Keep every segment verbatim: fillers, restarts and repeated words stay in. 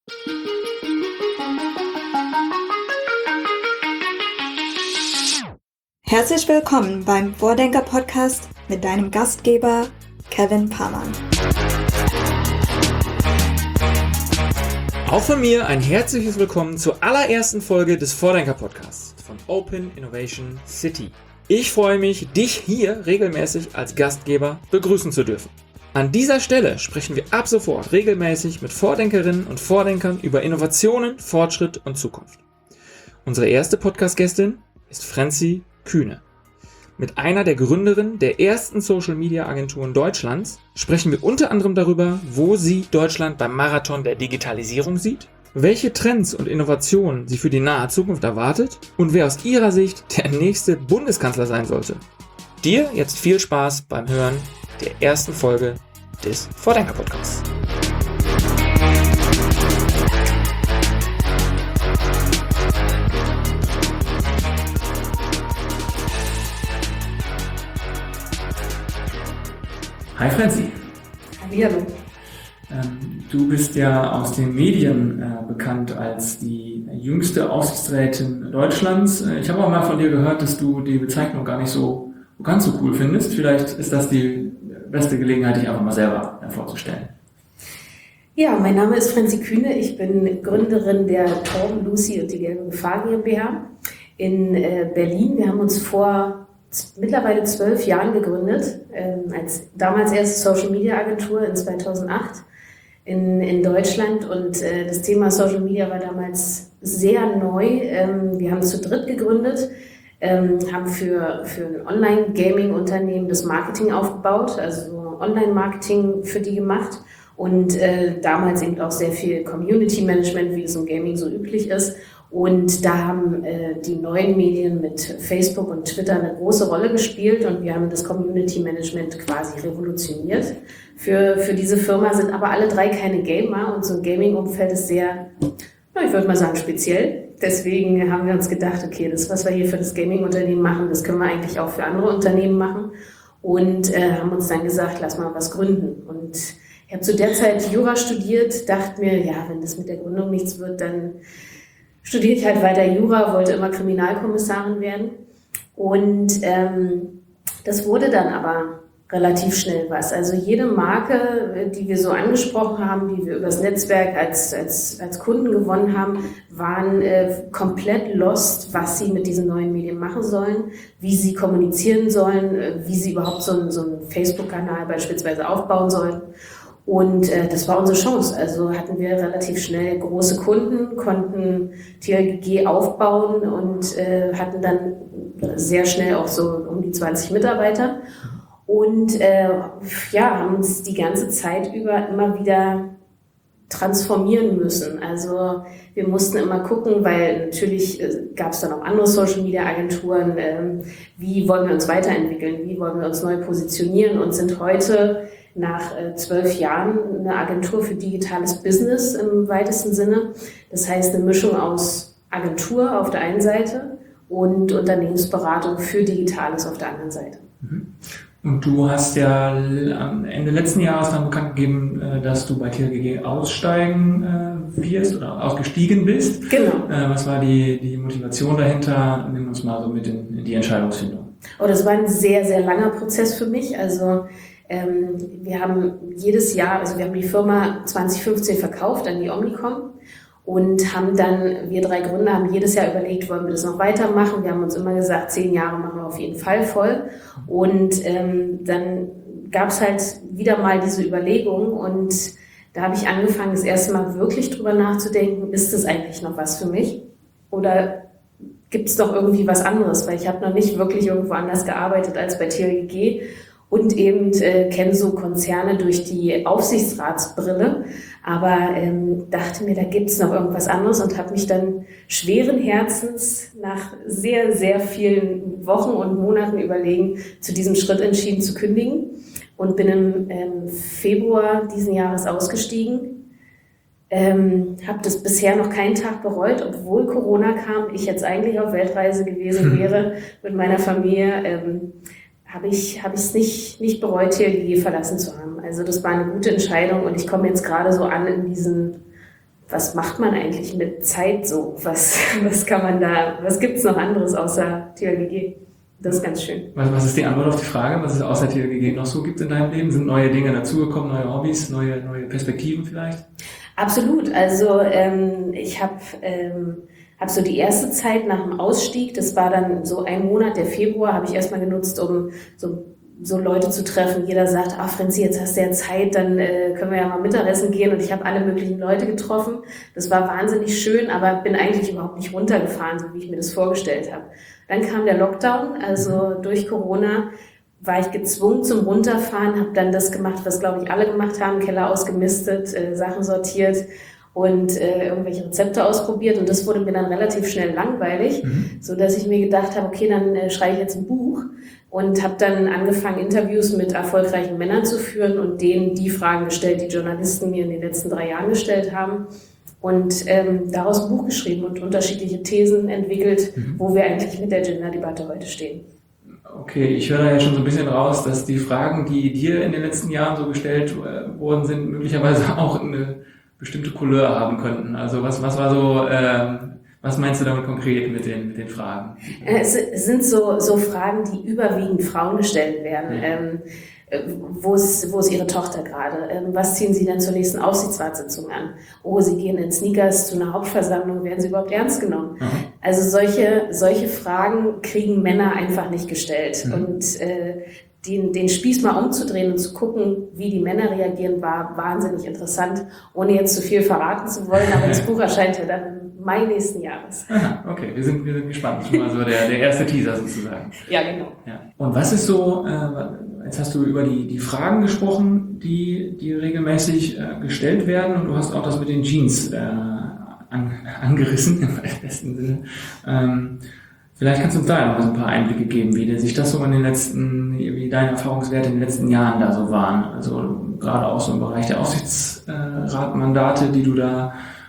Herzlich willkommen beim Vordenker-Podcast mit deinem Gastgeber Kevin Parmann. Auch von mir ein herzliches Willkommen zur allerersten Folge des Vordenker-Podcasts von Open Innovation City. Ich freue mich, dich hier regelmäßig als Gastgeber begrüßen zu dürfen. An dieser Stelle sprechen wir ab sofort regelmäßig mit Vordenkerinnen und Vordenkern über Innovationen, Fortschritt und Zukunft. Unsere erste Podcast-Gästin ist Franzi Kühne. Mit einer der Gründerinnen der ersten Social-Media-Agenturen Deutschlands sprechen wir unter anderem darüber, wo sie Deutschland beim Marathon der Digitalisierung sieht, welche Trends und Innovationen sie für die nahe Zukunft erwartet und wer aus ihrer Sicht der nächste Bundeskanzler sein sollte. Dir jetzt viel Spaß beim Hören der ersten Folge des Vordenker-Podcasts. Hi Franzi. Hallihallo. Ähm, du bist ja aus den Medien äh, bekannt als die jüngste Aufsichtsrätin Deutschlands. Äh, ich habe auch mal von dir gehört, dass du die Bezeichnung gar nicht so ganz so cool findest. Vielleicht ist das die beste Gelegenheit, dich einfach mal selber äh, vorzustellen. Ja, mein Name ist Franzi Kühne. Ich bin Gründerin der Torben, Lucy und die Gelbe Gefahr GmbH in äh, Berlin. Wir haben uns vor mittlerweile zwölf Jahren gegründet, ähm, als damals erste Social-Media-Agentur in zweitausendacht in, in Deutschland. Und äh, das Thema Social Media war damals sehr neu. Ähm, wir haben zu dritt gegründet, ähm, haben für, für ein Online-Gaming-Unternehmen das Marketing aufgebaut, also Online-Marketing für die gemacht. Und äh, damals eben auch sehr viel Community-Management, wie es im Gaming so üblich ist. Und da haben äh, die neuen Medien mit Facebook und Twitter eine große Rolle gespielt und wir haben das Community Management quasi revolutioniert. Für, für diese Firma sind aber alle drei keine Gamer und so ein Gaming-Umfeld ist sehr, ja, ich würde mal sagen, speziell. Deswegen haben wir uns gedacht, okay, das, was wir hier für das Gaming-Unternehmen machen, das können wir eigentlich auch für andere Unternehmen machen und äh, haben uns dann gesagt, lass mal was gründen. Und ich habe zu der Zeit Jura studiert, dachte mir, ja, wenn das mit der Gründung nichts wird, dann studiere ich halt weiter Jura, wollte immer Kriminalkommissarin werden und ähm, das wurde dann aber relativ schnell was. Also jede Marke, die wir so angesprochen haben, die wir übers Netzwerk als, als, als Kunden gewonnen haben, waren äh, komplett lost, was sie mit diesen neuen Medien machen sollen, wie sie kommunizieren sollen, äh, wie sie überhaupt so einen, so einen Facebook-Kanal beispielsweise aufbauen sollen. Und äh, das war unsere Chance. Also hatten wir relativ schnell große Kunden, konnten T L G G aufbauen und äh, hatten dann sehr schnell auch so um die zwanzig Mitarbeiter. Und äh, ja, haben uns die ganze Zeit über immer wieder transformieren müssen. Also wir mussten immer gucken, weil natürlich äh, gab es dann auch andere Social-Media-Agenturen. Äh, wie wollen wir uns weiterentwickeln? Wie wollen wir uns neu positionieren? Und sind heute nach äh, zwölf Jahren eine Agentur für digitales Business im weitesten Sinne. Das heißt eine Mischung aus Agentur auf der einen Seite und Unternehmensberatung für Digitales auf der anderen Seite. Und du hast ja am Ende letzten Jahres dann bekannt gegeben, dass du bei T L G G aussteigen wirst oder ausgestiegen bist. Genau. Was war die, die Motivation dahinter? Nimm uns mal so mit in, in die Entscheidungsfindung. Oh, das war ein sehr, sehr langer Prozess für mich. Also ähm, wir haben jedes Jahr, also wir haben die Firma zwanzig fünfzehn verkauft an die Omnicom und haben dann, wir drei Gründer haben jedes Jahr überlegt, wollen wir das noch weitermachen? Wir haben uns immer gesagt, zehn Jahre machen wir auf jeden Fall voll. Und ähm, dann gab es halt wieder mal diese Überlegung und da habe ich angefangen, das erste Mal wirklich drüber nachzudenken, ist das eigentlich noch was für mich? Oder gibt es doch irgendwie was anderes? Weil ich habe noch nicht wirklich irgendwo anders gearbeitet als bei T L G G und eben äh, kenne so Konzerne durch die Aufsichtsratsbrille, aber ähm, dachte mir, da gibt es noch irgendwas anderes und habe mich dann schweren Herzens nach sehr, sehr vielen Wochen und Monaten Überlegen zu diesem Schritt entschieden zu kündigen und bin im ähm, Februar diesen Jahres ausgestiegen. Ähm, habe das bisher noch keinen Tag bereut, obwohl Corona kam, ich jetzt eigentlich auf Weltreise gewesen wäre mit meiner Familie, ähm, habe ich habe ich es nicht nicht bereut, T L G G verlassen zu haben. Also das war eine gute Entscheidung und ich komme jetzt gerade so an in diesen was macht man eigentlich mit Zeit so? Was, was kann man da, was gibt's noch anderes außer T J G G? Das ist ganz schön. Was, was ist die Antwort auf die Frage, was es außer T J G G noch so gibt in deinem Leben? Sind neue Dinge dazugekommen, neue Hobbys, neue, neue Perspektiven vielleicht? Absolut. Also ähm, ich habe ähm, hab so die erste Zeit nach dem Ausstieg, das war dann so ein Monat, der Februar, habe ich erstmal genutzt, um so so Leute zu treffen. Jeder sagt, ah, Frenzi, jetzt hast du ja Zeit, dann äh, können wir ja mal Mittagessen gehen. Und ich habe alle möglichen Leute getroffen. Das war wahnsinnig schön, aber bin eigentlich überhaupt nicht runtergefahren, so wie ich mir das vorgestellt habe. Dann kam der Lockdown, also durch Corona war ich gezwungen zum Runterfahren, habe dann das gemacht, was, glaube ich, alle gemacht haben, Keller ausgemistet, äh, Sachen sortiert und äh, irgendwelche Rezepte ausprobiert. Und das wurde mir dann relativ schnell langweilig, mhm. so dass ich mir gedacht habe, okay, dann äh, schreibe ich jetzt ein Buch. Und habe dann angefangen, Interviews mit erfolgreichen Männern zu führen und denen die Fragen gestellt, die Journalisten mir in den letzten drei Jahren gestellt haben. Und ähm, daraus ein Buch geschrieben und unterschiedliche Thesen entwickelt, mhm. wo wir eigentlich mit der Gender-Debatte heute stehen. Okay, ich höre da ja schon so ein bisschen raus, dass die Fragen, die dir in den letzten Jahren so gestellt äh, worden sind, möglicherweise auch eine bestimmte Couleur haben könnten. Also was, was war so... Ähm Was meinst du damit konkret mit den, mit den Fragen? Es sind so, so Fragen, die überwiegend Frauen gestellt werden. Ja. Ähm, wo ist, wo ist ihre Tochter gerade? Ähm, was ziehen sie denn zur nächsten Aufsichtsratssitzung an? Oh, sie gehen in Sneakers zu einer Hauptversammlung, werden sie überhaupt ernst genommen? Mhm. Also solche, solche Fragen kriegen Männer einfach nicht gestellt. Mhm. Und äh, den, den Spieß mal umzudrehen und zu gucken, wie die Männer reagieren, war wahnsinnig interessant, ohne jetzt zu viel verraten zu wollen. Aber das Buch erscheint ja dann im Mai nächsten Jahres. Aha, okay, wir sind, wir sind gespannt. Schon mal so der, der erste Teaser sozusagen. Ja, genau. Ja. Und was ist so, äh, jetzt hast du über die, die Fragen gesprochen, die, die regelmäßig äh, gestellt werden, und du hast auch das mit den Jeans äh, an, angerissen, im besten Sinne. Ähm, Vielleicht kannst du uns da noch ein paar Einblicke geben, wie sich das so in den letzten, wie deine Erfahrungswerte in den letzten Jahren da so waren. Also gerade auch so im Bereich der Aufsichtsratmandate, die du da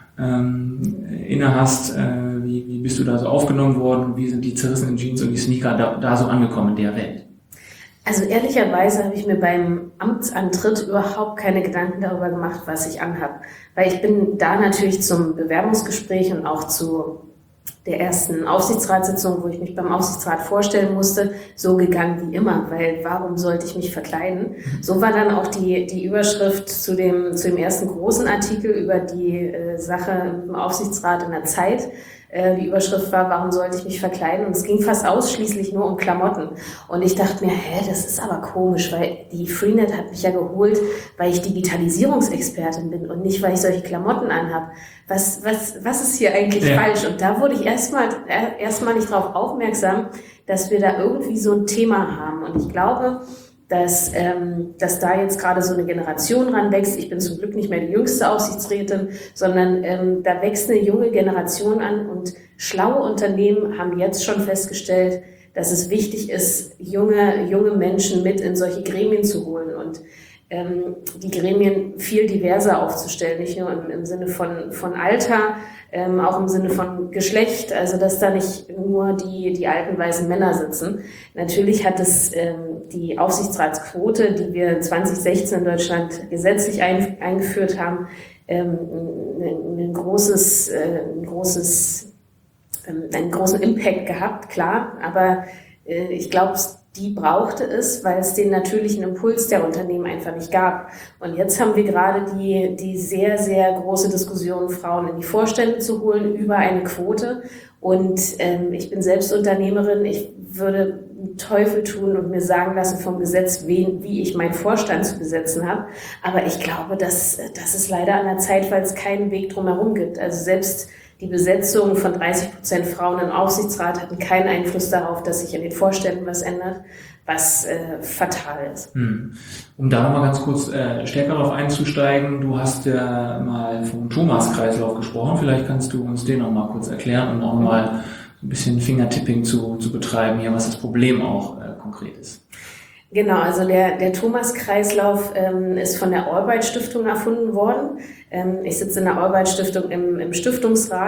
ähm, inne hast. Äh, wie, wie bist du da so aufgenommen worden? Wie sind die zerrissenen Jeans und die Sneaker da, da so angekommen in der Welt? Also ehrlicherweise habe ich mir beim Amtsantritt überhaupt keine Gedanken darüber gemacht, was ich anhabe. Weil ich bin da natürlich zum Bewerbungsgespräch und auch zu der ersten Aufsichtsratssitzung, wo ich mich beim Aufsichtsrat vorstellen musste, so gegangen wie immer, weil warum sollte ich mich verkleiden? So war dann auch die, die Überschrift zu dem, zu dem ersten großen Artikel über die äh, Sache im Aufsichtsrat in der Zeit. Äh, die Überschrift war, warum sollte ich mich verkleiden? Und es ging fast ausschließlich nur um Klamotten. Und ich dachte mir, hä, das ist aber komisch, weil die Freenet hat mich ja geholt, weil ich Digitalisierungsexpertin bin und nicht, weil ich solche Klamotten anhabe. Was, was, was ist hier eigentlich ja. falsch? Und da wurde ich erstmal, erstmal nicht darauf aufmerksam, dass wir da irgendwie so ein Thema haben. Und ich glaube, dass, ähm, dass da jetzt gerade so eine Generation ranwächst. Ich bin zum Glück nicht mehr die jüngste Aufsichtsrätin, sondern ähm, da wächst eine junge Generation an, und schlaue Unternehmen haben jetzt schon festgestellt, dass es wichtig ist, junge, junge Menschen mit in solche Gremien zu holen und ähm, die Gremien viel diverser aufzustellen, nicht nur im, im Sinne von, von Alter, ähm, auch im Sinne von Geschlecht, also dass da nicht nur die, die alten weißen Männer sitzen. Natürlich hat es ähm, die Aufsichtsratsquote, die wir zwanzig sechzehn in Deutschland gesetzlich ein, eingeführt haben, ähm, ein, ein großes, äh, ein großes, ähm, einen großen Impact gehabt, klar, aber äh, ich glaube, die brauchte es, weil es den natürlichen Impuls der Unternehmen einfach nicht gab. Und jetzt haben wir gerade die, die sehr, sehr große Diskussion, Frauen in die Vorstände zu holen über eine Quote. Und ähm, ich bin selbst Unternehmerin. Ich würde einen Teufel tun und mir sagen lassen vom Gesetz, wen, wie ich meinen Vorstand zu besetzen habe. Aber ich glaube, dass das ist leider an der Zeit, weil es keinen Weg drumherum gibt. Also selbst die Besetzung von dreißig Prozent Frauen im Aufsichtsrat hatten keinen Einfluss darauf, dass sich in den Vorständen was ändert, was äh, fatal ist. Hm. Um da nochmal ganz kurz äh, stärker darauf einzusteigen, du hast ja mal vom Thomas-Kreislauf gesprochen, vielleicht kannst du uns den noch mal kurz erklären und auch mal ein bisschen Fingertipping zu, zu betreiben, hier, was das Problem auch äh, konkret ist. Genau, also der, der Thomas-Kreislauf ähm, ist von der Albright-Stiftung erfunden worden. Ähm, ich sitze in der Albright-Stiftung im, im Stiftungsrat,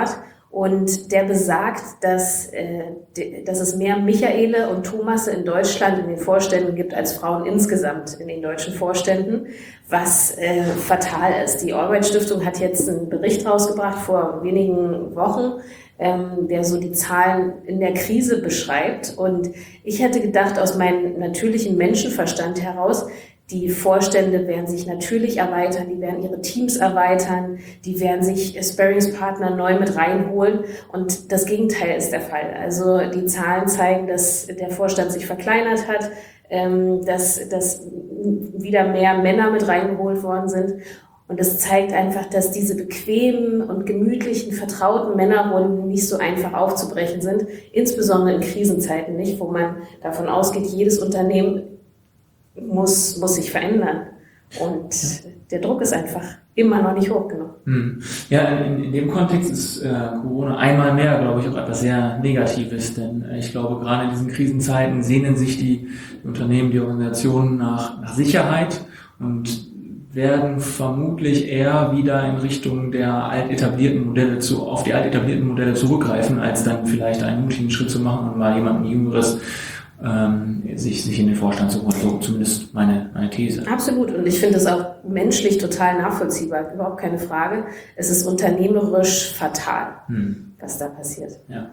Und der besagt, dass, äh, dass es mehr Michaele und Thomasse in Deutschland in den Vorständen gibt als Frauen insgesamt in den deutschen Vorständen, was äh, fatal ist. Die Allbright-Stiftung hat jetzt einen Bericht rausgebracht vor wenigen Wochen, ähm, der so die Zahlen in der Krise beschreibt. Und ich hätte gedacht, aus meinem natürlichen Menschenverstand heraus, die Vorstände werden sich natürlich erweitern, die werden ihre Teams erweitern, die werden sich Sparringspartner neu mit reinholen und das Gegenteil ist der Fall. Also die Zahlen zeigen, dass der Vorstand sich verkleinert hat, dass, dass wieder mehr Männer mit reingeholt worden sind und das zeigt einfach, dass diese bequemen und gemütlichen, vertrauten Männerrunden nicht so einfach aufzubrechen sind, insbesondere in Krisenzeiten nicht, wo man davon ausgeht, jedes Unternehmen muss, muss sich verändern. Und der Druck ist einfach immer noch nicht hoch genug. Ja, in, in dem Kontext ist äh, Corona einmal mehr, glaube ich, auch etwas sehr Negatives, denn äh, ich glaube, gerade in diesen Krisenzeiten sehnen sich die, die Unternehmen, die Organisationen nach, nach Sicherheit und werden vermutlich eher wieder in Richtung der alt etablierten Modelle zu, auf die alt etablierten Modelle zurückgreifen, als dann vielleicht einen mutigen Schritt zu machen und mal jemanden Jüngeres Ähm, sich, sich in den Vorstand zu holen, so zumindest meine, meine These. Absolut, und ich finde es auch menschlich total nachvollziehbar, überhaupt keine Frage. Es ist unternehmerisch fatal, hm. was da passiert. Ja.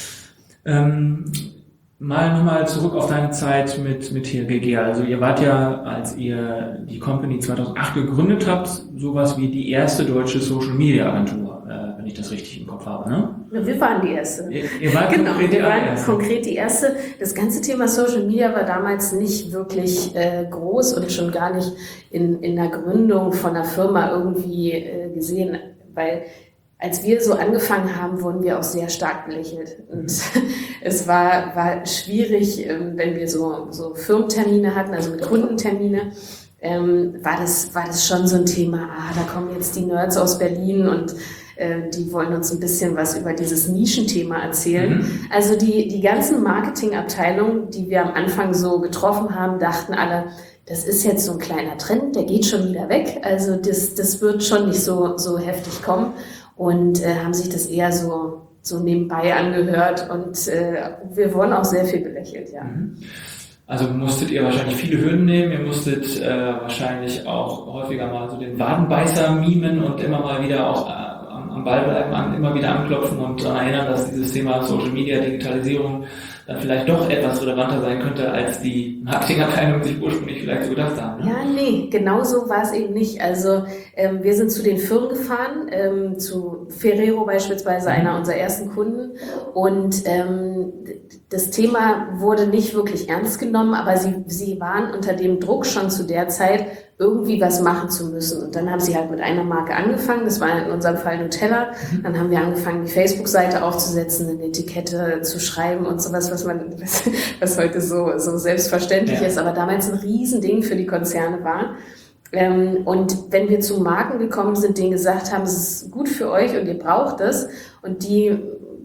Ähm, mal nochmal zurück auf deine Zeit mit, mit T L G G. Also ihr wart ja, als ihr die Company zweitausendacht gegründet habt, sowas wie die erste deutsche Social Media Agentur, äh, wenn ich das richtig im Kopf habe, ne? Wir waren die erste. Ihr, ihr wart genau, konkret wir waren erste. konkret die erste. Das ganze Thema Social Media war damals nicht wirklich äh, groß und schon gar nicht in, in der Gründung von einer Firma irgendwie äh, gesehen, weil als wir so angefangen haben, wurden wir auch sehr stark belächelt. Und es war, war schwierig, wenn wir so, so Firmentermine hatten, also mit Kundentermine, ähm, war das, war das schon so ein Thema, ah, da kommen jetzt die Nerds aus Berlin und äh, die wollen uns ein bisschen was über dieses Nischenthema erzählen. Mhm. Also die, die ganzen Marketingabteilungen, die wir am Anfang so getroffen haben, dachten alle, das ist jetzt so ein kleiner Trend, der geht schon wieder weg. Also das, das wird schon nicht so, so heftig kommen. Und äh, haben sich das eher so, so nebenbei angehört und äh, wir wurden auch sehr viel belächelt, ja. Also musstet ihr wahrscheinlich viele Hürden nehmen, ihr musstet äh, wahrscheinlich auch häufiger mal so den Wadenbeißer mimen und immer mal wieder auch äh, am, am Ball bleiben, an, immer wieder anklopfen und daran erinnern, dass dieses Thema Social Media, Digitalisierung dann vielleicht doch etwas relevanter sein könnte, als die Marketingabteilung sich ursprünglich vielleicht so gedacht haben. Ne? Ja, nee, genau so war es eben nicht. Also ähm, wir sind zu den Firmen gefahren, ähm, zu Ferrero beispielsweise, einer unserer ersten Kunden. Und ähm, das Thema wurde nicht wirklich ernst genommen, aber sie, sie waren unter dem Druck schon zu der Zeit, irgendwie was machen zu müssen. Und dann haben sie halt mit einer Marke angefangen, das war in unserem Fall Nutella. Dann haben wir angefangen, die Facebook-Seite aufzusetzen, eine Etikette zu schreiben und sowas, was man, was, was heute so, so selbstverständlich ja. ist, aber damals ein Riesending für die Konzerne war. Ähm, und wenn wir zu Marken gekommen sind, denen gesagt haben, es ist gut für euch und ihr braucht es, und die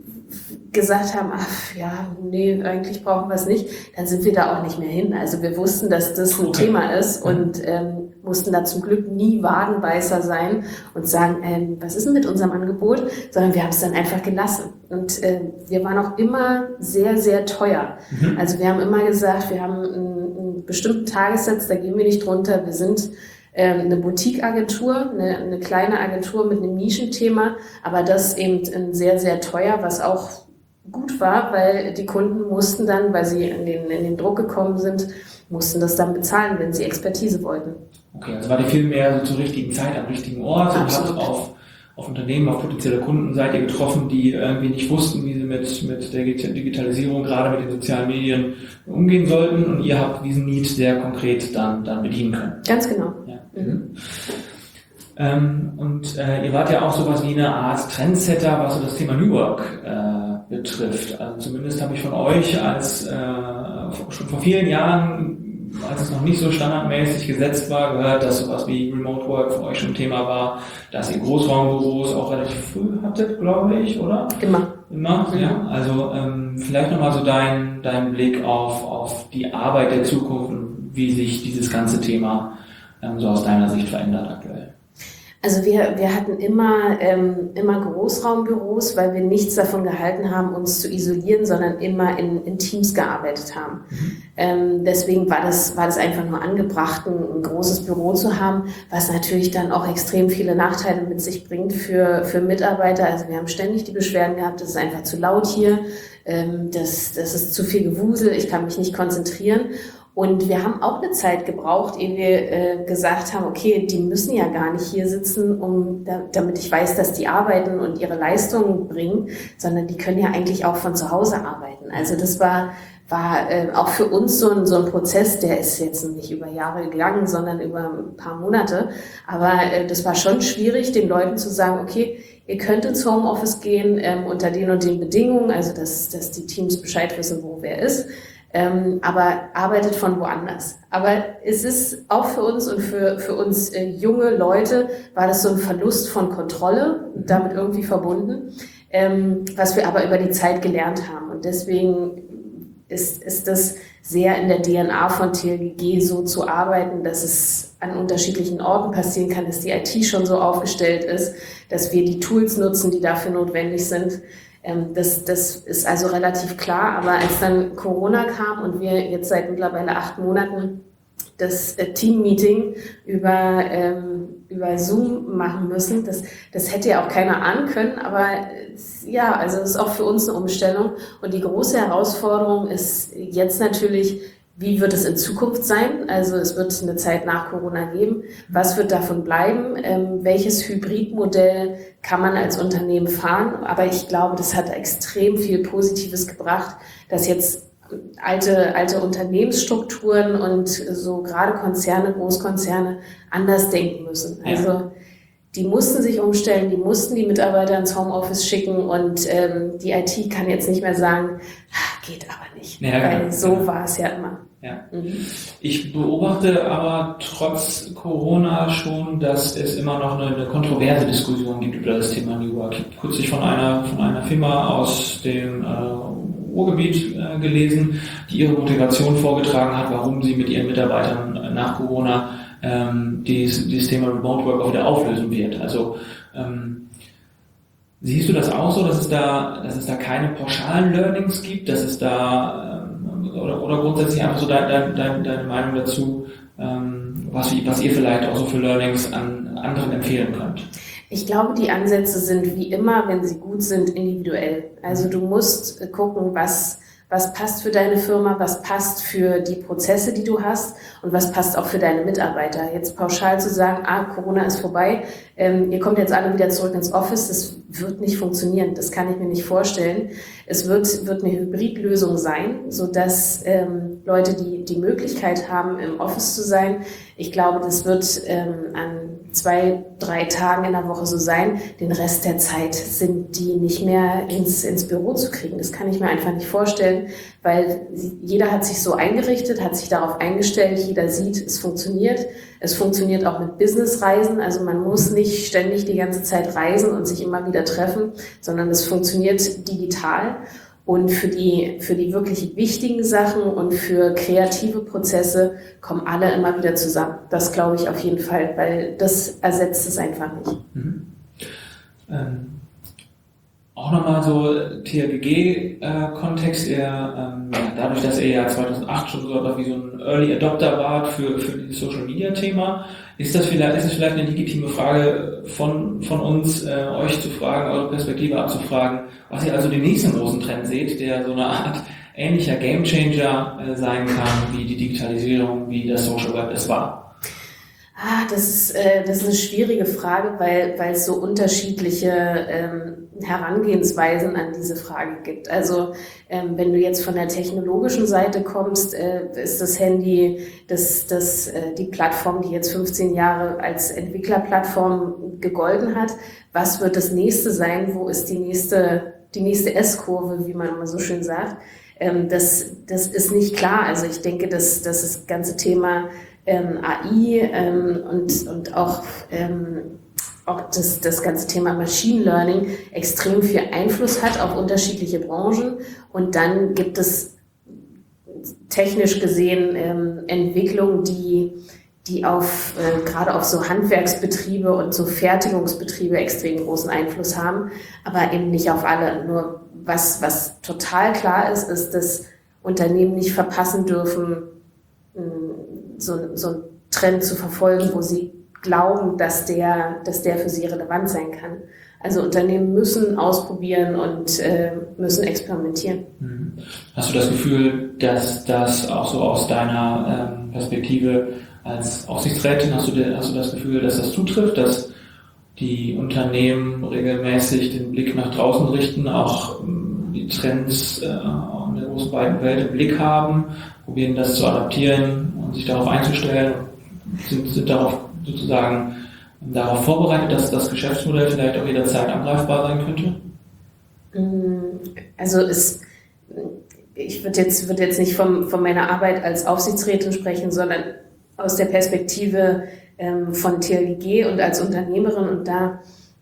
gesagt haben, ach ja, nee, eigentlich brauchen wir es nicht, dann sind wir da auch nicht mehr hin. Also wir wussten, dass das ein okay. Thema ist und ähm, mussten da zum Glück nie Wadenbeißer sein und sagen, ähm, was ist denn mit unserem Angebot, sondern wir haben es dann einfach gelassen. Und äh, wir waren auch immer sehr, sehr teuer. Mhm. Also wir haben immer gesagt, wir haben einen, einen bestimmten Tagessatz, da gehen wir nicht drunter, wir sind eine Boutique-Agentur, eine, eine kleine Agentur mit einem Nischenthema, aber das eben sehr, sehr teuer, was auch gut war, weil die Kunden mussten dann, weil sie in den, in den Druck gekommen sind, mussten das dann bezahlen, wenn sie Expertise wollten. Okay, also war die viel mehr so zur richtigen Zeit am richtigen Ort und habt auf, auf Unternehmen, auf potenzielle Kunden seid ihr getroffen, die irgendwie nicht wussten, wie sie mit, mit der Digitalisierung, gerade mit den sozialen Medien umgehen sollten, und ihr habt diesen Need sehr konkret dann, dann bedienen können. Ganz genau. Ja. Mhm. Ähm, und äh, ihr wart ja auch sowas wie eine Art Trendsetter, was so das Thema New Work äh, betrifft. Also zumindest habe ich von euch als äh, schon vor vielen Jahren, als es noch nicht so standardmäßig gesetzt war, gehört, dass sowas wie Remote Work für euch schon ein Thema war, dass ihr Großraumbüros auch relativ früh hattet, glaube ich, oder? Immer. Immer, mhm. ja. Also ähm, vielleicht nochmal so dein, dein Blick auf, auf die Arbeit der Zukunft und wie sich dieses ganze Thema ähm, so aus deiner Sicht verändert aktuell. Also wir, wir hatten immer, ähm, immer Großraumbüros, weil wir nichts davon gehalten haben, uns zu isolieren, sondern immer in, in Teams gearbeitet haben. Mhm. Ähm, deswegen war das, war das einfach nur angebracht, ein, ein großes Büro zu haben, was natürlich dann auch extrem viele Nachteile mit sich bringt für, für Mitarbeiter. Also wir haben ständig die Beschwerden gehabt, es ist einfach zu laut hier, ähm, das, das ist zu viel Gewusel, ich kann mich nicht konzentrieren. Und wir haben auch eine Zeit gebraucht, ehe wir äh, gesagt haben, okay, die müssen ja gar nicht hier sitzen, um da, damit ich weiß, dass die arbeiten und ihre Leistungen bringen, sondern die können ja eigentlich auch von zu Hause arbeiten. Also das war war äh, auch für uns so ein, so ein Prozess, der ist jetzt nicht über Jahre gegangen, sondern über ein paar Monate. Aber äh, das war schon schwierig, den Leuten zu sagen, okay, ihr könnt ins Homeoffice gehen ähm, unter den und den Bedingungen, also dass, dass die Teams Bescheid wissen, wo wer ist. Ähm, aber arbeitet von woanders. Aber es ist auch für uns und für, für uns äh, junge Leute war das so ein Verlust von Kontrolle, damit irgendwie verbunden, ähm, was wir aber über die Zeit gelernt haben. Und deswegen ist, ist das sehr in der D N A von T L G G so zu arbeiten, dass es an unterschiedlichen Orten passieren kann, dass die I T schon so aufgestellt ist, dass wir die Tools nutzen, die dafür notwendig sind. Das, das ist also relativ klar, aber als dann Corona kam und wir jetzt seit mittlerweile acht Monaten das Team-Meeting über, ähm, über Zoom machen müssen, das, das hätte ja auch keiner ahnen können, aber ja, also es ist auch für uns eine Umstellung und die große Herausforderung ist jetzt natürlich, wie wird es in Zukunft sein? Also es wird eine Zeit nach Corona geben. Was wird davon bleiben? Ähm, welches Hybridmodell kann man als Unternehmen fahren? Aber ich glaube, das hat extrem viel Positives gebracht, dass jetzt alte, alte Unternehmensstrukturen und so gerade Konzerne, Großkonzerne anders denken müssen. Also ja. Die mussten sich umstellen, die mussten die Mitarbeiter ins Homeoffice schicken und ähm, die I T kann jetzt nicht mehr sagen, geht aber nicht, ja, weil genau. So war es ja immer. Ja. Mhm. Ich beobachte aber trotz Corona schon, dass es immer noch eine, eine kontroverse Diskussion gibt über das Thema New Work. Ich habe kürzlich von einer, von einer Firma aus dem äh, Ruhrgebiet äh, gelesen, die ihre Motivation vorgetragen hat, warum sie mit ihren Mitarbeitern nach Corona ähm, dieses, dieses Thema Remote Work auch wieder auflösen wird. Also ähm, siehst du das auch so, dass es da, dass es da keine pauschalen Learnings gibt, dass es da ähm, oder, oder grundsätzlich einfach so deine, deine, deine Meinung dazu, ähm, was, was ihr vielleicht auch so für Learnings an anderen empfehlen könnt? Ich glaube, die Ansätze sind wie immer, wenn sie gut sind, individuell. Also du musst gucken, was Was passt für deine Firma, was passt für die Prozesse, die du hast und was passt auch für deine Mitarbeiter. Jetzt pauschal zu sagen, ah, Corona ist vorbei, ähm, ihr kommt jetzt alle wieder zurück ins Office, das wird nicht funktionieren, das kann ich mir nicht vorstellen. Es wird, wird eine Hybridlösung sein, sodass ähm, Leute, die die Möglichkeit haben, im Office zu sein, ich glaube, das wird ähm, an zwei, drei Tagen in der Woche so sein. Den Rest der Zeit sind die nicht mehr ins, ins Büro zu kriegen. Das kann ich mir einfach nicht vorstellen, weil jeder hat sich so eingerichtet, hat sich darauf eingestellt, jeder sieht, es funktioniert. Es funktioniert auch mit Businessreisen, also man muss nicht ständig die ganze Zeit reisen und sich immer wieder treffen, sondern es funktioniert digital. Und für die, für die wirklich wichtigen Sachen und für kreative Prozesse kommen alle immer wieder zusammen. Das glaube ich auf jeden Fall, weil das ersetzt es einfach nicht. Mhm. Ähm, auch nochmal so T L G G-Kontext, äh, ähm, ja, dadurch, dass ihr ja zweitausendacht schon so wie so ein Early Adopter wart für, für dieses Social-Media-Thema, ist das vielleicht, ist das vielleicht eine legitime Frage von, von uns, äh, euch zu fragen, eure Perspektive abzufragen, was ihr also den nächsten großen Trend seht, der so eine Art ähnlicher Gamechanger äh, sein kann, wie die Digitalisierung, wie das Social Web es war? Ah, das ist, äh, das ist eine schwierige Frage, weil, weil es so unterschiedliche ähm, Herangehensweisen an diese Frage gibt. Also ähm, wenn du jetzt von der technologischen Seite kommst, äh, ist das Handy das, das, äh, die Plattform, die jetzt fünfzehn Jahre als Entwicklerplattform gegolten hat. Was wird das nächste sein? Wo ist die nächste, die nächste S-Kurve, wie man immer so schön sagt? Ähm, das, das ist nicht klar. Also ich denke, dass, dass das ganze Thema Ähm, A I ähm, und, und auch, ähm, auch das, das ganze Thema Machine Learning extrem viel Einfluss hat auf unterschiedliche Branchen. Und dann gibt es technisch gesehen ähm, Entwicklungen, die, die auf äh, gerade auf so Handwerksbetriebe und so Fertigungsbetriebe extrem großen Einfluss haben, aber eben nicht auf alle. Nur was, was total klar ist, ist, dass Unternehmen nicht verpassen dürfen, mh, so, so einen Trend zu verfolgen, wo sie glauben, dass der, dass der für sie relevant sein kann. Also Unternehmen müssen ausprobieren und äh, müssen experimentieren. Hast du das Gefühl, dass das auch so aus deiner ähm, Perspektive als Aufsichtsrätin, hast du, hast du das Gefühl, dass das zutrifft, dass die Unternehmen regelmäßig den Blick nach draußen richten, auch ähm, die Trends äh, in der großen weiten Welt im Blick haben, probieren das zu adaptieren und sich darauf einzustellen, sind, sind darauf sozusagen darauf vorbereitet, dass das Geschäftsmodell vielleicht auch jederzeit angreifbar sein könnte? Also es, ich würde jetzt, würde jetzt nicht vom, von meiner Arbeit als Aufsichtsrätin sprechen, sondern aus der Perspektive ähm, von T L G und als Unternehmerin. Und da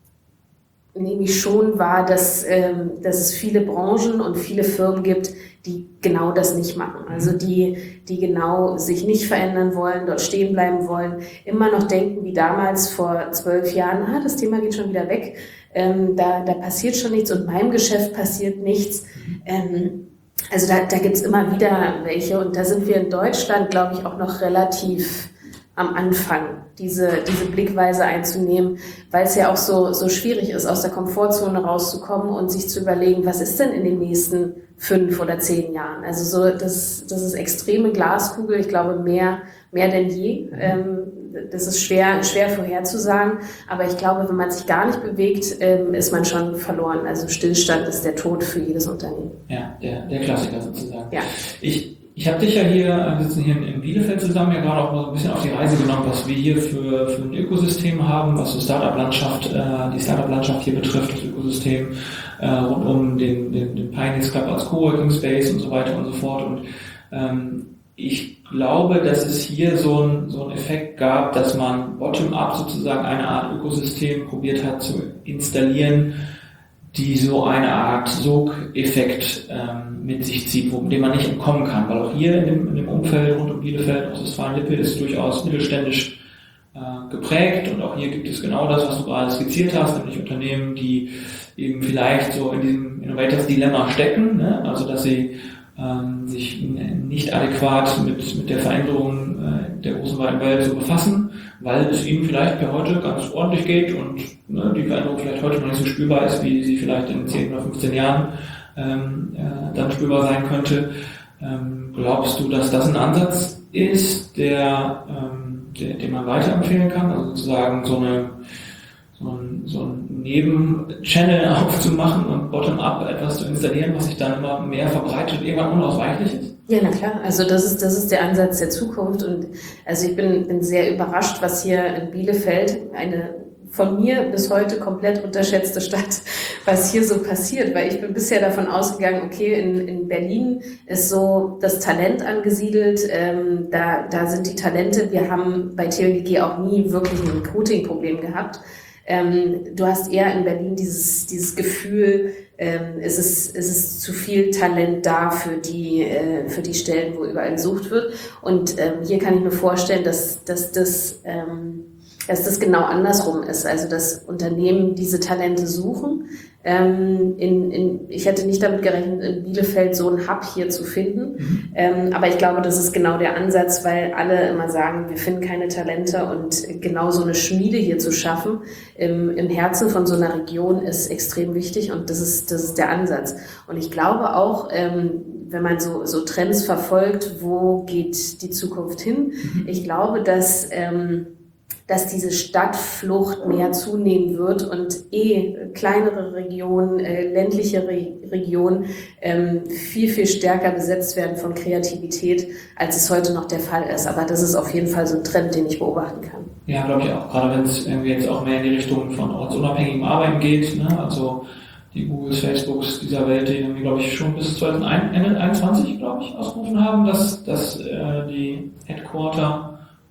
nehme ich schon wahr, dass, ähm, dass es viele Branchen und viele Firmen gibt, die genau das nicht machen. Also die, die genau sich nicht verändern wollen, dort stehen bleiben wollen, immer noch denken wie damals vor zwölf Jahren, ah, das Thema geht schon wieder weg, ähm, da, da passiert schon nichts und meinem Geschäft passiert nichts. Ähm, also da, da gibt's immer wieder welche und da sind wir in Deutschland, glaube ich, auch noch relativ am Anfang, diese, diese Blickweise einzunehmen, weil es ja auch so, so schwierig ist, aus der Komfortzone rauszukommen und sich zu überlegen, was ist denn in den nächsten fünf oder zehn Jahren? Also so, das, das ist extreme Glaskugel, ich glaube mehr, mehr denn je. Ähm, das ist schwer, schwer vorherzusagen, aber ich glaube, wenn man sich gar nicht bewegt, ähm, ist man schon verloren. Also Stillstand ist der Tod für jedes Unternehmen. Ja, der, der Klassiker sozusagen. Ja. Ich, Ich habe dich ja hier, wir sitzen hier in Bielefeld zusammen, ja gerade auch mal so ein bisschen auf die Reise genommen, was wir hier für, für ein Ökosystem haben, was so Startup-Landschaft, äh, die Startup-Landschaft hier betrifft, das Ökosystem äh, rund um den, den, den Pioneers Club als Coworking Space und so weiter und so fort. Und ähm, ich glaube, dass es hier so ein so ein Effekt gab, dass man bottom-up sozusagen eine Art Ökosystem probiert hat zu installieren, die so eine Art Sogeffekt ähm, mit sich zieht, wo, dem man nicht entkommen kann. Weil auch hier in dem, in dem Umfeld rund um Bielefeld, Ostwestfalen-Lippe, ist durchaus mittelständisch äh, geprägt und auch hier gibt es genau das, was du gerade skizziert hast, nämlich Unternehmen, die eben vielleicht so in diesem Innovators-Dilemma stecken, ne? Also dass sie ähm, sich nicht adäquat mit, mit der Veränderung äh, der großen weiten Welt so befassen, weil es ihnen vielleicht per heute ganz ordentlich geht und ne, die Veränderung vielleicht heute noch nicht so spürbar ist, wie sie vielleicht in zehn oder fünfzehn Jahren ähm, äh, dann spürbar sein könnte. Ähm, glaubst du, dass das ein Ansatz ist, der, ähm, der, den man weiterempfehlen kann? Also sozusagen so eine so ein, so ein Nebenchannel aufzumachen und bottom-up etwas zu installieren, was sich dann immer mehr verbreitet und irgendwann unausweichlich ist? Ja, na klar. Also das ist, das ist der Ansatz der Zukunft. Und also ich bin, bin sehr überrascht, was hier in Bielefeld, eine von mir bis heute komplett unterschätzte Stadt, was hier so passiert. Weil ich bin bisher davon ausgegangen, okay, in, in Berlin ist so das Talent angesiedelt. Ähm, da, da sind die Talente. Wir haben bei T L G auch nie wirklich ein Recruiting-Problem gehabt. Ähm, du hast eher in Berlin dieses, dieses Gefühl, ähm, es ist, es ist zu viel Talent da für die, äh, für die Stellen, wo überall gesucht wird. Und ähm, hier kann ich mir vorstellen, dass, dass das, ähm, dass das genau andersrum ist. Also, dass Unternehmen diese Talente suchen. Ähm, in, in, ich hätte nicht damit gerechnet, in Bielefeld so einen Hub hier zu finden. Mhm. Ähm, aber ich glaube, das ist genau der Ansatz, weil alle immer sagen, wir finden keine Talente und genau so eine Schmiede hier zu schaffen im, im Herzen von so einer Region ist extrem wichtig und das ist, das ist der Ansatz. Und ich glaube auch, ähm, wenn man so, so Trends verfolgt, wo geht die Zukunft hin? Mhm. Ich glaube, dass, ähm, dass diese Stadtflucht mehr zunehmen wird und eh kleinere Regionen, äh, ländliche Re- Regionen ähm, viel, viel stärker besetzt werden von Kreativität, als es heute noch der Fall ist. Aber das ist auf jeden Fall so ein Trend, den ich beobachten kann. Ja, glaube ich auch. Gerade wenn es irgendwie jetzt auch mehr in die Richtung von ortsunabhängigem Arbeiten geht, ne? Also die Googles, Facebooks dieser Welt, die haben wir, glaube ich, schon bis zwanzig einundzwanzig, glaube ich, ausgerufen haben, dass, dass äh, die Headquarter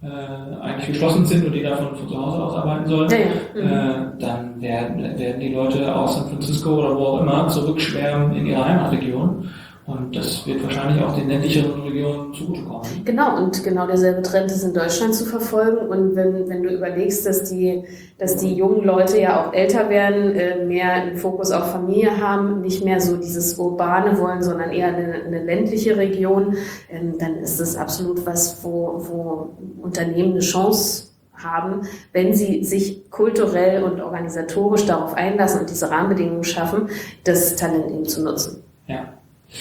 Äh, eigentlich geschlossen sind und die davon von zu Hause aus arbeiten sollen, ja, ja. Mhm. Äh, dann werden, werden die Leute aus San Francisco oder wo auch immer zurückschwärmen in ihre Heimatregion Und das wird wahrscheinlich auch den ländlicheren Regionen zugutekommen. Genau, und genau derselbe Trend ist in Deutschland zu verfolgen. Und wenn, wenn du überlegst, dass die, dass die jungen Leute ja auch älter werden, äh, mehr einen Fokus auf Familie haben, nicht mehr so dieses Urbane wollen, sondern eher eine, eine ländliche Region, ähm, dann ist das absolut was, wo, wo Unternehmen eine Chance haben, wenn sie sich kulturell und organisatorisch darauf einlassen und diese Rahmenbedingungen schaffen, das Talent eben zu nutzen. Ja.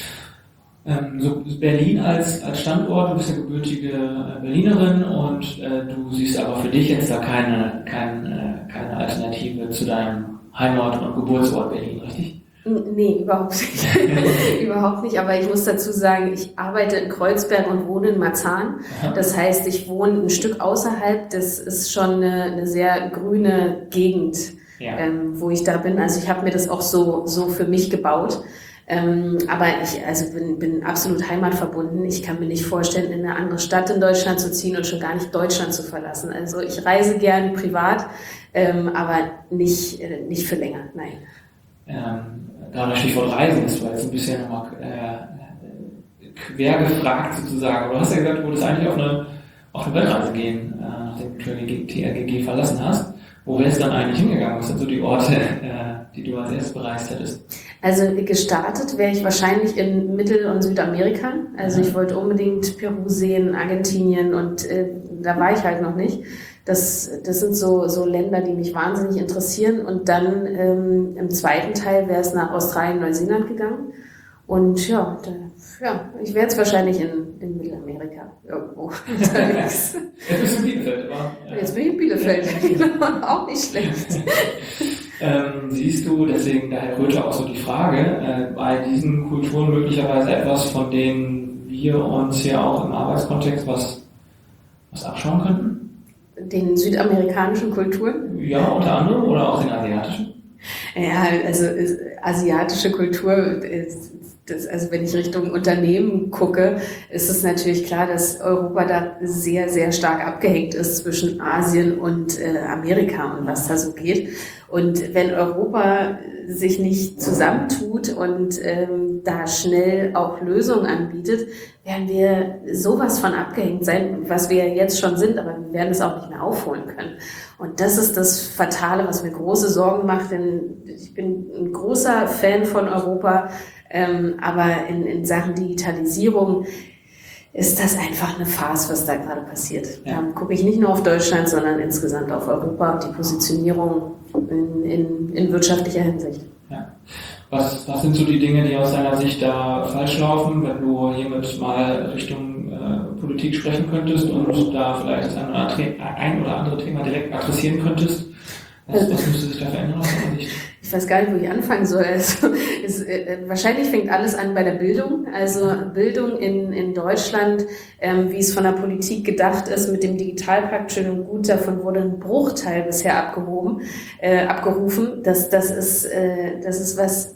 Ähm, so Berlin als, als Standort, du bist ja gebürtige Berlinerin und äh, du siehst aber für dich jetzt da keine, keine, keine Alternative zu deinem Heimat- und Geburtsort Berlin, richtig? Nee, überhaupt nicht. Überhaupt nicht, aber ich muss dazu sagen, ich arbeite in Kreuzberg und wohne in Marzahn. Das heißt, ich wohne ein Stück außerhalb, das ist schon eine, eine sehr grüne Gegend, ja. ähm, wo ich da bin. Also ich habe mir das auch so, so für mich gebaut. Ähm, aber ich also bin, bin absolut heimatverbunden. Ich kann mir nicht vorstellen, in eine andere Stadt in Deutschland zu ziehen und schon gar nicht Deutschland zu verlassen. Also ich reise gerne privat, ähm, aber nicht, äh, nicht für länger, nein. Ähm, gerade Stichwort Reisen ist, weil es ein bisschen nochmal äh, quer gefragt sozusagen. Du hast ja gesagt, du wolltest eigentlich auf eine, auf eine Weltreise gehen, äh, nachdem du T R G G verlassen hast. Wo wärst du dann eigentlich hingegangen? Was sind so die Orte, äh, die du als erstes bereist hättest? Also gestartet wäre ich wahrscheinlich in Mittel- und Südamerika. Also ich wollte unbedingt Peru sehen, Argentinien und äh, da war ich halt noch nicht. Das, das sind so, so Länder, die mich wahnsinnig interessieren. Und dann ähm, im zweiten Teil wäre es nach Australien, Neuseeland gegangen. Und ja, da, ja ich wäre jetzt wahrscheinlich in, in Mittelamerika irgendwo unterwegs. Jetzt bist du in Bielefeld, oder? Jetzt bin ich in Bielefeld, auch nicht schlecht. ähm, siehst du, deswegen daher rührte auch so die Frage, äh, bei diesen Kulturen möglicherweise etwas, von denen wir uns hier auch im Arbeitskontext was, was abschauen könnten? Den südamerikanischen Kulturen? Ja, unter anderem, oder auch den asiatischen? Ja, also asiatische Kultur, ist, das, also wenn ich Richtung Unternehmen gucke, ist es natürlich klar, dass Europa da sehr, sehr stark abgehängt ist zwischen Asien und äh, Amerika und was da so geht. Und wenn Europa sich nicht zusammentut und ähm, da schnell auch Lösungen anbietet, werden wir sowas von abgehängt sein, was wir jetzt schon sind, aber wir werden es auch nicht mehr aufholen können. Und das ist das Fatale, was mir große Sorgen macht, denn ich bin ein großer Fan von Europa, ähm, aber in, in Sachen Digitalisierung ist das einfach eine Farce, was da gerade passiert. Ja. Da gucke ich nicht nur auf Deutschland, sondern insgesamt auf Europa und die Positionierung in, in, in wirtschaftlicher Hinsicht. Ja. Was, was sind so die Dinge, die aus deiner Sicht da falsch laufen, wenn du hiermit mal Richtung äh, Politik sprechen könntest und da vielleicht ein oder andere, ein oder andere Thema direkt adressieren könntest? Was, was müsste sich da verändern aus deiner Sicht? Ich weiß gar nicht, wo ich anfangen soll. Also, es, äh, wahrscheinlich fängt alles an bei der Bildung. Also Bildung in, in Deutschland, ähm, wie es von der Politik gedacht ist, mit dem Digitalpakt, schön und gut, davon wurde ein Bruchteil bisher abgehoben, äh, abgerufen. Das, das, ist, äh, das ist was,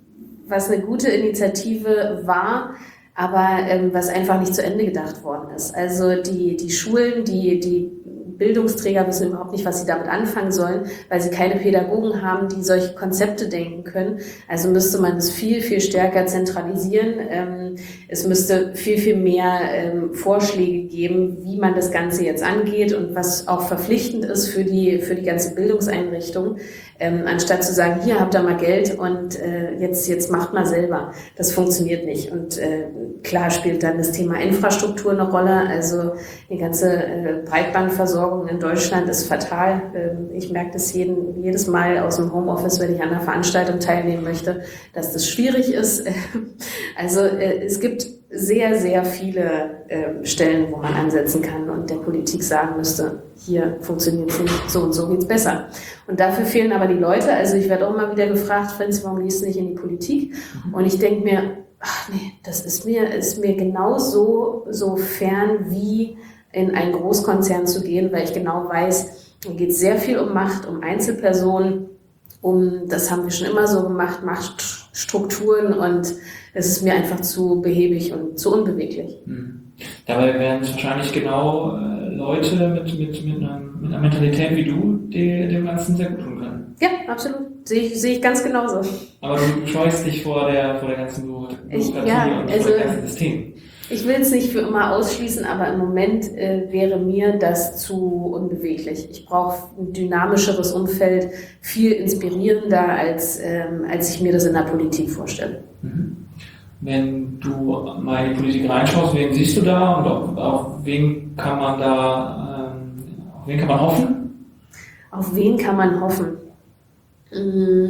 was eine gute Initiative war, aber ähm, was einfach nicht zu Ende gedacht worden ist. Also die, die Schulen, die, die Bildungsträger wissen überhaupt nicht, was sie damit anfangen sollen, weil sie keine Pädagogen haben, die solche Konzepte denken können. Also müsste man es viel, viel stärker zentralisieren. Ähm, es müsste viel, viel mehr ähm, Vorschläge geben, wie man das Ganze jetzt angeht und was auch verpflichtend ist für die, für die ganze Bildungseinrichtung. Ähm, anstatt zu sagen, hier habt ihr mal Geld und äh, jetzt, jetzt macht mal selber. Das funktioniert nicht. Und äh, klar spielt dann das Thema Infrastruktur eine Rolle. Also die ganze äh, Breitbandversorgung in Deutschland ist fatal. Ähm, ich merke das jeden, jedes Mal aus dem Homeoffice, wenn ich an einer Veranstaltung teilnehmen möchte, dass das schwierig ist. Also äh, es gibt sehr, sehr viele äh, Stellen, wo man ansetzen kann und der Politik sagen müsste, hier funktioniert es nicht, so und so geht's besser. Und dafür fehlen aber die Leute. Also ich werde auch mal wieder gefragt, Franzi, warum gehst du nicht in die Politik? Und ich denke mir, ach nee, das ist mir, ist mir genauso so fern, wie in einen Großkonzern zu gehen, weil ich genau weiß, da geht es sehr viel um Macht, um Einzelpersonen, um, das haben wir schon immer so gemacht, Machtstrukturen, und es ist mir einfach zu behäbig und zu unbeweglich. Mhm. Dabei wären es wahrscheinlich genau äh, Leute mit, mit, mit, einer, mit einer Mentalität wie du, die dem Ganzen sehr gut tun können. Ja, absolut. sehe ich, sehe ich ganz genauso. Aber du scheust dich vor der, vor der ganzen Bürokratie ja, und also, vor dem ganzen System. Ich will es nicht für immer ausschließen, aber im Moment äh, wäre mir das zu unbeweglich. Ich brauche ein dynamischeres Umfeld, viel inspirierender, als, ähm, als ich mir das in der Politik vorstelle. Mhm. Wenn du mal in die Politik reinschaust, wen siehst du da und auf, auf wen kann man da, ähm, auf wen kann man hoffen? Auf wen kann man hoffen? Hm.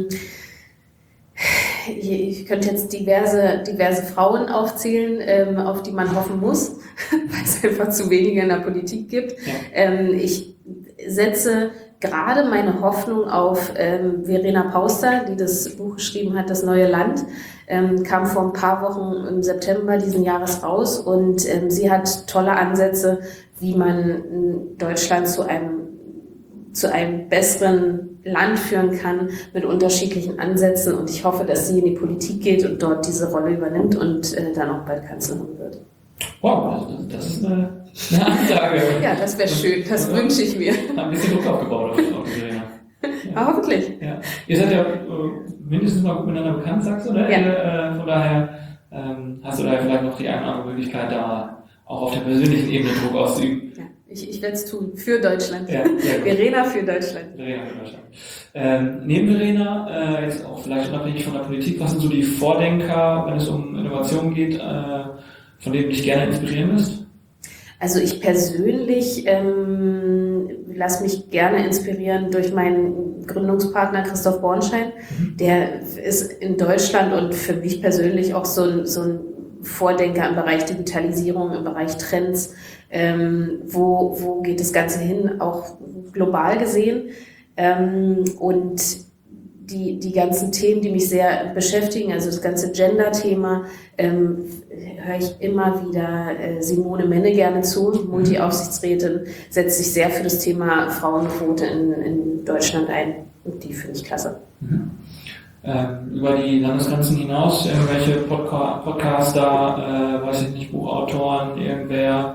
Ich könnte jetzt diverse, diverse Frauen aufzählen, ähm, auf die man hoffen muss, weil es einfach zu wenige in der Politik gibt. Ja. Ähm, ich setze gerade meine Hoffnung auf ähm, Verena Pauster, die das Buch geschrieben hat, Das neue Land, ähm, kam vor ein paar Wochen im September diesen Jahres raus und ähm, sie hat tolle Ansätze, wie man Deutschland zu einem, zu einem besseren Land führen kann mit unterschiedlichen Ansätzen, und ich hoffe, dass sie in die Politik geht und dort diese Rolle übernimmt und äh, dann auch bald Kanzlerin wird. Wow, das, das ist eine, eine Ansage. Ja, das wäre schön, das ja, wünsche ich mir. Ein bisschen Druck aufgebaut auf, auf die Verena. Ja. Hoffentlich. Ja. Ihr seid ja äh, mindestens mal gut miteinander bekannt, sagst du, oder? Ja. Äh, von daher ähm, hast du da vielleicht noch die eine oder andere Möglichkeit, da auch auf der persönlichen Ebene Druck auszuüben. Ja. Ich, ich werde es tun, für Deutschland. Ja, Verena für Deutschland. Verena für Deutschland. Ähm, neben Verena, äh, jetzt auch vielleicht unabhängig von der Politik, was sind so die Vordenker, wenn es um Innovation geht, äh, von denen du dich gerne inspirieren lässt? Also ich persönlich ähm, lasse mich gerne inspirieren durch meinen Gründungspartner Christoph Bornschein. Mhm. Der ist in Deutschland und für mich persönlich auch so ein, so ein Vordenker im Bereich Digitalisierung, im Bereich Trends. Ähm, wo, wo geht das Ganze hin, auch global gesehen. Ähm, und die, die ganzen Themen, die mich sehr beschäftigen, also das ganze Gender-Thema, ähm, höre ich immer wieder äh, Simone Menne gerne zu, Multi-Aufsichtsrätin, setzt sich sehr für das Thema Frauenquote in, in Deutschland ein. Und die finde ich klasse. Mhm. Ähm, über die Landesgrenzen hinaus, irgendwelche Podca- Podcaster, äh, weiß ich nicht, Buchautoren, irgendwer,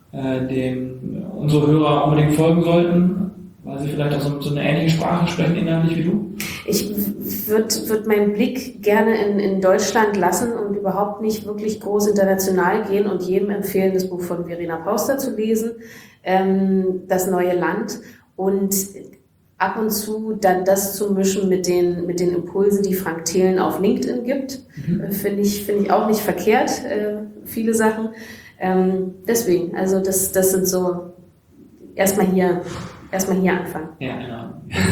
dem unsere Hörer unbedingt folgen sollten, weil sie vielleicht auch so, so eine ähnliche Sprache sprechen inhaltlich wie du? Ich würde würd meinen Blick gerne in, in Deutschland lassen und überhaupt nicht wirklich groß international gehen und jedem empfehlen, das Buch von Verena Pauster zu lesen, ähm, Das neue Land, und ab und zu dann das zu mischen mit den, mit den Impulsen, die Frank Thelen auf LinkedIn gibt. Mhm. Finde ich, finde ich auch nicht verkehrt, äh, viele Sachen. Ähm, deswegen, also das, das sind so, erstmal hier, erstmal hier anfangen. Ja, genau.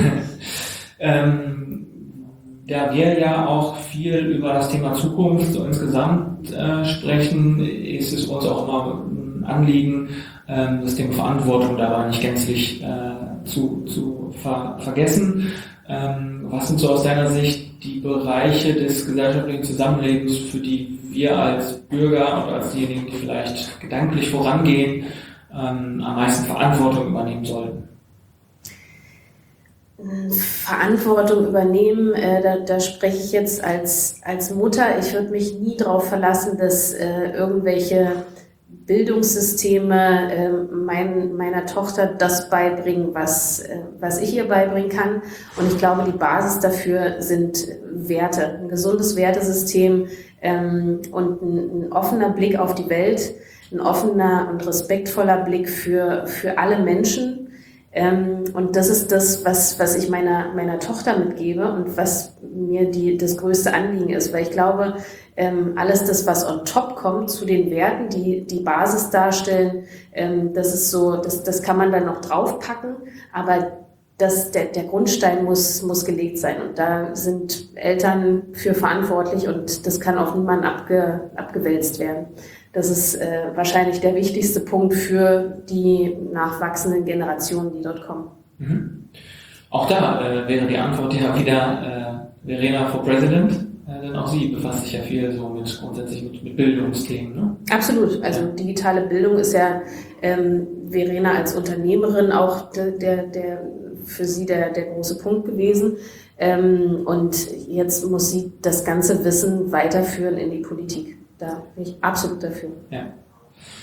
ähm, da wir ja auch viel über das Thema Zukunft so insgesamt äh, sprechen, ist es uns auch immer ein Anliegen, ähm, das Thema Verantwortung dabei nicht gänzlich äh, zu, zu ver- vergessen. Ähm, was sind so aus deiner Sicht die Bereiche des gesellschaftlichen Zusammenlebens, für die wir als Bürger und als diejenigen, die vielleicht gedanklich vorangehen, ähm, am meisten Verantwortung übernehmen sollten? Verantwortung übernehmen, äh, da, da spreche ich jetzt als, als Mutter. Ich würde mich nie darauf verlassen, dass äh, irgendwelche Bildungssysteme äh, mein, meiner Tochter das beibringen, was, äh, was ich ihr beibringen kann. Und ich glaube, die Basis dafür sind Werte, ein gesundes Wertesystem ähm, und ein, ein offener Blick auf die Welt, ein offener und respektvoller Blick für, für alle Menschen. Ähm, und das ist das, was, was ich meiner, meiner Tochter mitgebe und was mir die, das größte Anliegen ist, weil ich glaube, ähm, alles das, was on top kommt zu den Werten, die die Basis darstellen, ähm, das ist so, das, das kann man dann noch draufpacken, aber das, der, der Grundstein muss, muss gelegt sein, und da sind Eltern für verantwortlich und das kann auf niemanden abge, abgewälzt werden. Das ist äh, wahrscheinlich der wichtigste Punkt für die nachwachsenden Generationen, die dort kommen. Mhm. Auch da äh, wäre die Antwort ja wieder äh, Verena for President, äh, denn auch sie befasst sich ja viel so mit grundsätzlich mit, mit Bildungsthemen. Ne? Absolut. Also digitale Bildung ist ja ähm, Verena als Unternehmerin auch der, der, der für sie der, der große Punkt gewesen. Ähm, und jetzt muss sie das ganze Wissen weiterführen in die Politik. Da bin ich absolut dafür. Ja.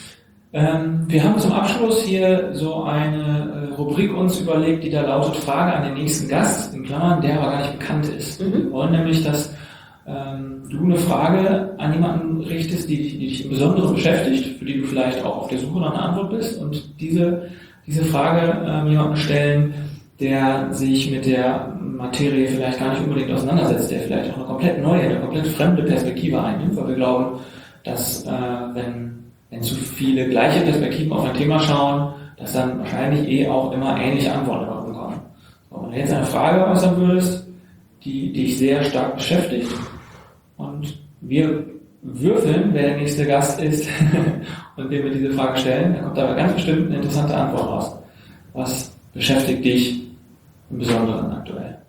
Ähm, wir haben zum Abschluss hier so eine äh, Rubrik uns überlegt, die da lautet Frage an den nächsten Gast, in Klammern, der aber gar nicht bekannt ist. Mhm. Wir wollen nämlich, dass ähm, du eine Frage an jemanden richtest, die, die dich im Besonderen beschäftigt, für die du vielleicht auch auf der Suche nach einer Antwort bist und diese, diese Frage ähm, jemanden stellen, der sich mit der Materie vielleicht gar nicht unbedingt auseinandersetzt, der vielleicht auch eine komplett neue, eine komplett fremde Perspektive einnimmt, weil wir glauben, dass äh, wenn wenn zu viele gleiche Perspektiven auf ein Thema schauen, dass dann wahrscheinlich eh auch immer ähnliche Antworten bekommen. So, wenn du jetzt eine Frage äußern würdest, die dich sehr stark beschäftigt und wir würfeln, wer der nächste Gast ist und dem wir diese Frage stellen, dann kommt aber ganz bestimmt eine interessante Antwort raus. Was beschäftigt dich im Besonderen aktuell?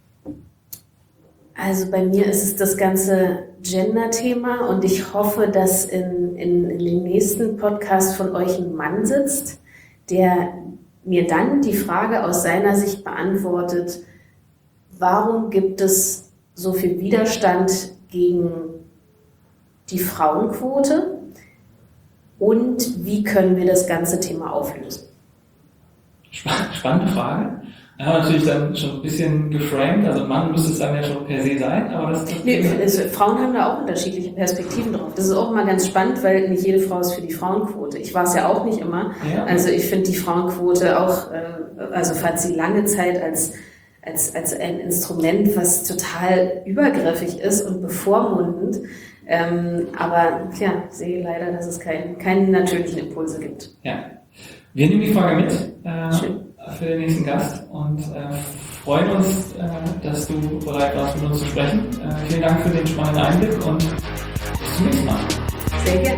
Also bei mir ist es das ganze Gender-Thema und ich hoffe, dass in, in, in dem nächsten Podcast von euch ein Mann sitzt, der mir dann die Frage aus seiner Sicht beantwortet, warum gibt es so viel Widerstand gegen die Frauenquote und wie können wir das ganze Thema auflösen? Spannende Frage. Ja, natürlich dann schon ein bisschen geframed, also Mann müsste es dann ja schon per se sein, aber das... das nee, also Frauen haben da auch unterschiedliche Perspektiven drauf. Das ist auch immer ganz spannend, weil nicht jede Frau ist für die Frauenquote. Ich war es ja auch nicht immer. Ja. Also ich finde die Frauenquote auch, also fand sie lange Zeit als, als, als ein Instrument, was total übergriffig ist und bevormundend. Ähm, aber ja, sehe leider, dass es kein, keine natürlichen Impulse gibt. Ja, wir nehmen die Frage mit. Äh, Schön. Für den nächsten Gast und äh, freuen uns, äh, dass du bereit warst, mit uns zu sprechen. Äh, vielen Dank für den spannenden Einblick und bis zum nächsten Mal. Sehr gerne.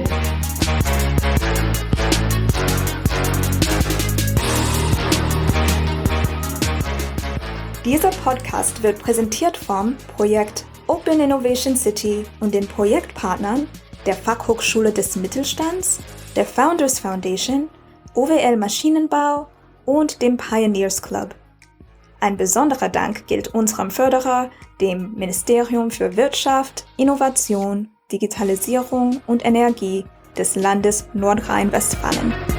Dieser Podcast wird präsentiert vom Projekt Open Innovation City und den Projektpartnern der Fachhochschule des Mittelstands, der Founders Foundation, O W L Maschinenbau und dem Pioneers Club. Ein besonderer Dank gilt unserem Förderer, dem Ministerium für Wirtschaft, Innovation, Digitalisierung und Energie des Landes Nordrhein-Westfalen.